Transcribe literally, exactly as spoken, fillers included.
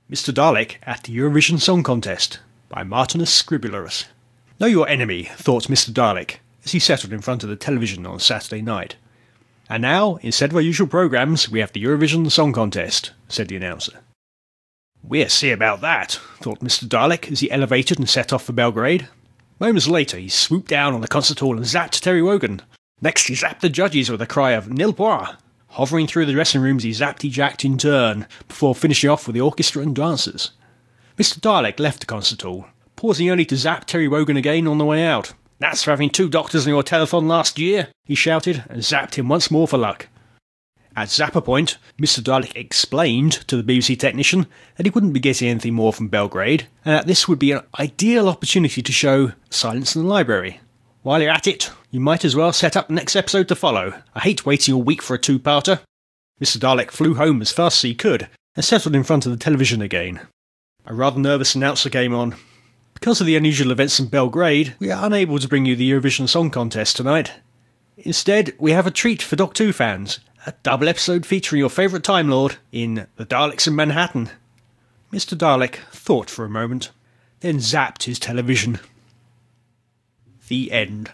Mister Dalek at the Eurovision Song Contest by Martinus Scribulus. Know your enemy, thought Mister Dalek, as he settled in front of the television on Saturday night. And now, instead of our usual programmes, we have the Eurovision Song Contest, said the announcer. We'll see about that, thought Mister Dalek as he elevated and set off for Belgrade. Moments later, he swooped down on the concert hall and zapped Terry Wogan. Next, he zapped the judges with a cry of nil point. Hovering through the dressing rooms, he zapped-jacked in turn, before finishing off with the orchestra and dancers. Mister Dalek left the concert hall, pausing only to zap Terry Wogan again on the way out. That's for having two doctors on your telethon last year, he shouted, and zapped him once more for luck. At Zapper Point, Mister Dalek explained to the B B C technician that he wouldn't be getting anything more from Belgrade, and that this would be an ideal opportunity to show Silence in the Library. While you're at it, you might as well set up the next episode to follow. I hate waiting a week for a two-parter. Mister Dalek flew home as fast as he could, and settled in front of the television again. A rather nervous announcer came on. Because of the unusual events in Belgrade, we are unable to bring you the Eurovision Song Contest tonight. Instead, we have a treat for Doctor Who fans, a double episode featuring your favourite Time Lord in The Daleks in Manhattan. Mister Dalek thought for a moment, then zapped his television. The end.